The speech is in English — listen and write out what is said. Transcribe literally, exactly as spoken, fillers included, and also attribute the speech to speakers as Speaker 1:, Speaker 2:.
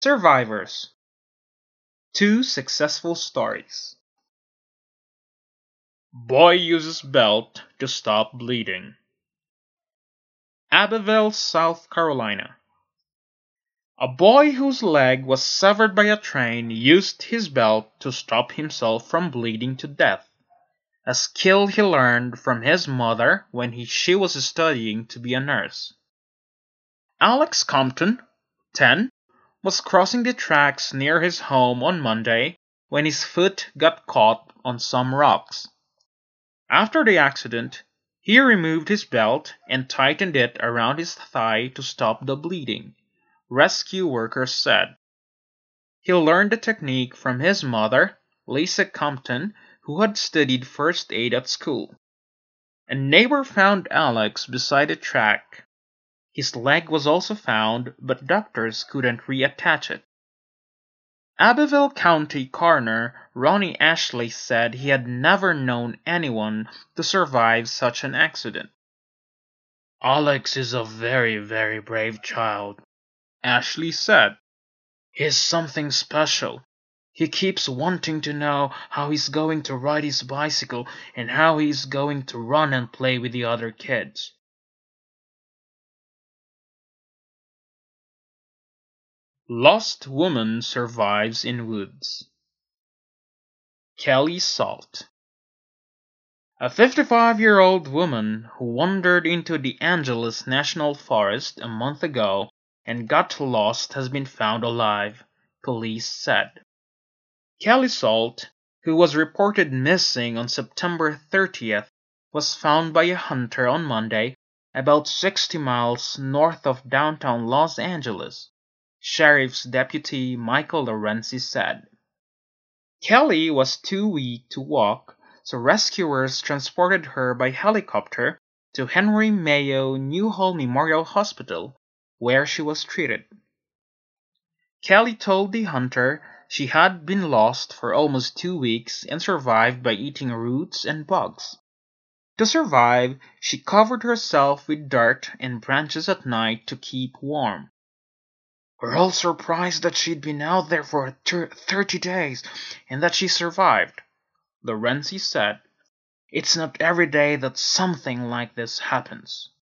Speaker 1: Survivors. Two successful stories. Boy uses belt to stop bleeding. Abbeville, South Carolina. A boy whose leg was severed by a train used his belt to stop himself from bleeding to death, a skill he learned from his mother when he, she was studying to be a nurse. Alex Compton, ten, was crossing the tracks near his home on Monday when his foot got caught on some rocks. After the accident, he removed his belt and tightened it around his thigh to stop the bleeding, rescue workers said. He learned the technique from his mother, Lisa Compton, who had studied first aid at school. A neighbor found Alex beside the track. His leg was also found, but doctors couldn't reattach it. Abbeville County Coroner Ronnie Ashley said he had never known anyone to survive such an accident. Alex is a very, very brave child, Ashley said. He's something special. He keeps wanting to know how he's going to ride his bicycle and how he's going to run and play with the other kids. Lost woman survives in woods. Kelly Salt. A fifty-five-year-old woman who wandered into the Angeles National Forest a month ago and got lost has been found alive, police said. Kelly Salt, who was reported missing on September thirtieth, was found by a hunter on Monday about sixty miles north of downtown Los Angeles, Sheriff's Deputy Michael Lorenzi said. Kelly was too weak to walk, so rescuers transported her by helicopter to Henry Mayo Newhall Memorial Hospital, where she was treated. Kelly told the hunter she had been lost for almost two weeks and survived by eating roots and bugs. To survive, she covered herself with dirt and branches at night to keep warm. We're all surprised that she'd been out there for thirty days and that she survived, Lorenzi said. It's not every day that something like this happens.